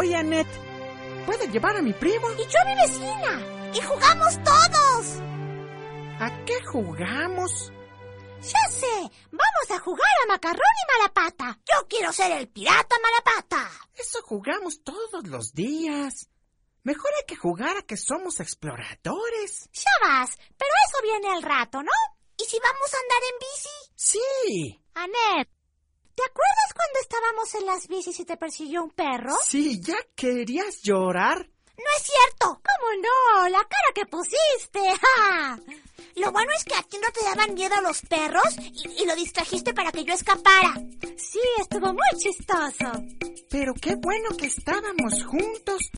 Oye, Annette, ¿puedes llevar a mi primo? Y yo a mi vecina. Y jugamos todos. ¿A qué jugamos? Ya sé, vamos a jugar a macarrón y malapata. Yo quiero ser el pirata malapata. Eso jugamos todos los días. Mejor hay que jugar a que somos exploradores. Ya vas, pero eso viene al rato, ¿no? ¿Y si vamos a andar en bici? Sí. Annette, ¿te acuerdas cuando estábamos en las bicis y te persiguió un perro? Sí, ¿ya querías llorar? ¡No es cierto! ¿Cómo no? ¡La cara que pusiste! ¡Ja! Lo bueno es que a ti no te daban miedo los perros y lo distrajiste para que yo escapara. Sí, estuvo muy chistoso. Pero qué bueno que estábamos juntos.